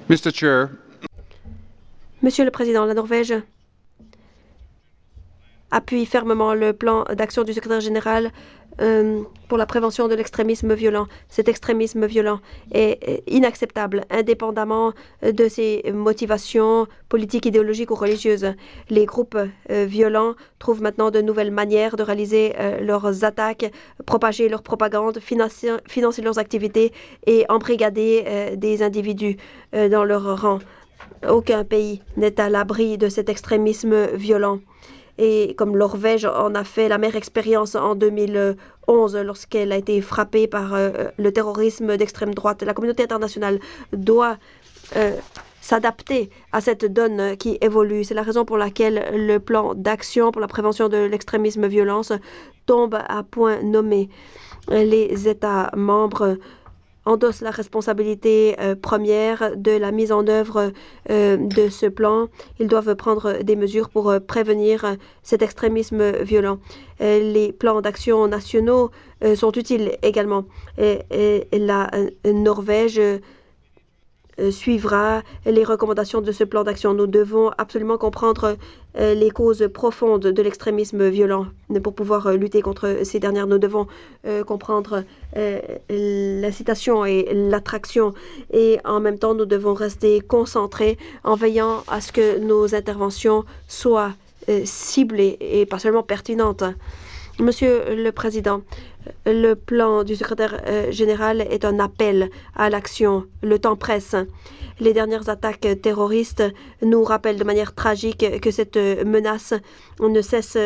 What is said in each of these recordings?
Mr. Chair, Monsieur le Président, la Norvège appuie fermement le plan d'action du secrétaire général pour la prévention de l'extrémisme violent. Cet extrémisme violent est inacceptable, indépendamment de ses motivations politiques, idéologiques ou religieuses. Les groupes violents trouvent maintenant de nouvelles manières de réaliser leurs attaques, propager leur propagande, financer leurs activités et embrigader des individus dans leur rang. Aucun pays n'est à l'abri de cet extrémisme violent. Et comme Norvège en a fait l'amère expérience en 2011 lorsqu'elle a été frappée par le terrorisme d'extrême droite, la communauté internationale doit s'adapter à cette donne qui évolue. C'est la raison pour laquelle le plan d'action pour la prévention de l'extrémisme violence tombe à point nommé. Les États membres endossent la responsabilité première de la mise en œuvre de ce plan. Ils doivent prendre des mesures pour prévenir cet extrémisme violent. Les plans d'action nationaux sont utiles également. La Norvège suivra les recommandations de ce plan d'action. Nous devons absolument comprendre les causes profondes de l'extrémisme violent pour pouvoir lutter contre ces dernières. Nous devons comprendre l'incitation et l'attraction et en même temps nous devons rester concentrés en veillant à ce que nos interventions soient ciblées et pas seulement pertinentes. Monsieur le Président, le plan du secrétaire général est un appel à l'action. Le temps presse. Les dernières attaques terroristes nous rappellent de manière tragique que cette menace ne cesse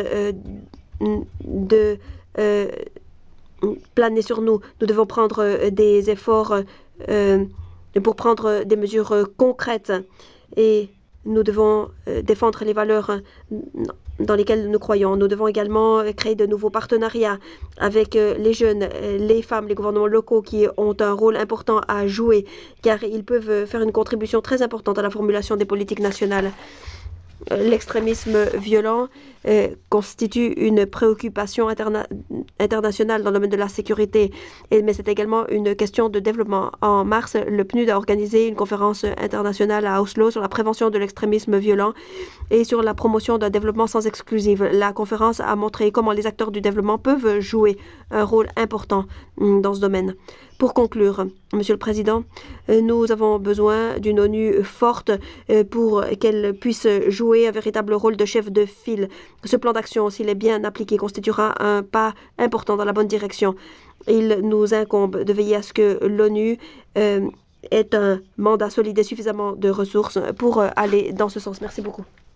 de planer sur nous. Nous devons prendre des efforts pour prendre des mesures concrètes et nous devons défendre les valeurs dans lesquelles nous croyons. Nous devons également créer de nouveaux partenariats avec les jeunes, les femmes, les gouvernements locaux qui ont un rôle important à jouer car ils peuvent faire une contribution très importante à la formulation des politiques nationales. L'extrémisme violent constitue une préoccupation internationale dans le domaine de la sécurité, mais c'est également une question de développement. En mars, le PNUD a organisé une conférence internationale à Oslo sur la prévention de l'extrémisme violent et sur la promotion d'un développement sans exclusive. La conférence a montré comment les acteurs du développement peuvent jouer un rôle important dans ce domaine. Pour conclure, Monsieur le Président, nous avons besoin d'une ONU forte pour qu'elle puisse jouer un véritable rôle de chef de file. Ce plan d'action, s'il est bien appliqué, constituera un pas important dans la bonne direction. Il nous incombe de veiller à ce que l'ONU ait un mandat solide et suffisamment de ressources pour aller dans ce sens. Merci beaucoup.